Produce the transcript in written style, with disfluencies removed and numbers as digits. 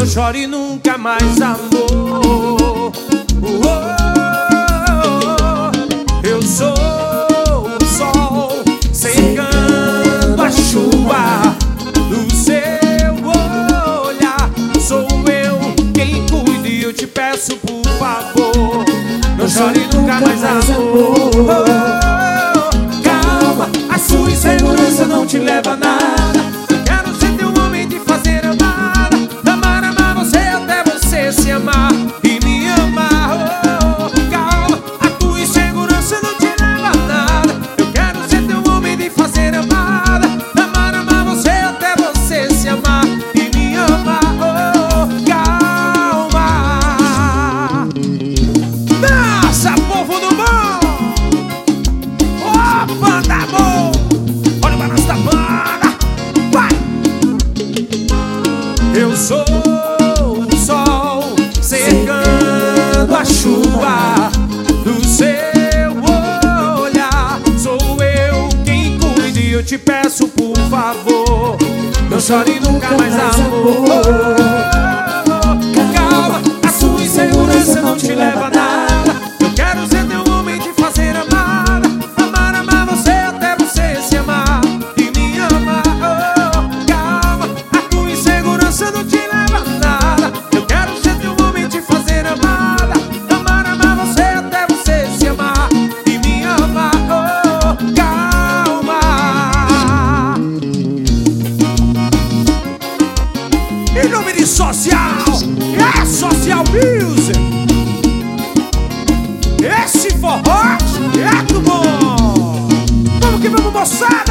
chore nunca mais, amor. Eu sou o sol secando a chuva do seu olhar. Sou eu quem cuida e eu te peço, por favor, não chore nunca mais, amor. Calma, a sua insegurança não te leva a nada. Eu quero ser teu homem, de fazer amada, amar você até você se amar e me amar. Calma, a tua insegurança não te leva a nada. Eu quero ser teu homem, de fazer amada, amar você até você se amar e me amar. Calma. Dança, povo do bom! Ó, banda bom! Olha o balanço da banda! Vai! Eu sou o sol secando a chuva do seu olhar. Sou eu quem cuida e eu te peço, por favor, não chore nunca mais, amor. Calma, a sua insegurança não te leva a nada. Eu quero ser teu homem, de fazer amada, amar você até você se amar e me amar. Calma, a tua insegurança não te leva a nada. Eu quero ser teu homem, de fazer amada, amar você até você se amar e me amar. Calma. Em nome de Social, é Social Music. Esse forró é do bom. Vamos que vamos, moçada.